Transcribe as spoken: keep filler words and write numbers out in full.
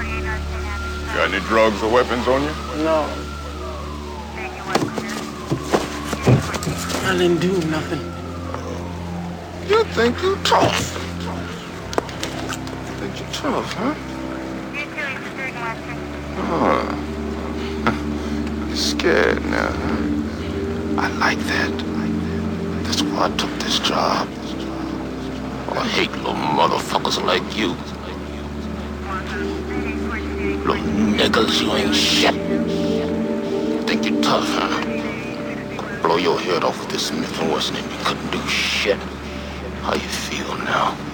Got any drugs or weapons on you? No. I didn't do nothing. You think you tough? Think you tough, huh? Huh. You're scared now, huh? I like that. That's why I took this job. I hate little motherfuckers like you. Little niggas, you ain't shit. Think you tough, huh? Blow your head off with this Smith and Wesson and you couldn't do shit. How you feel now?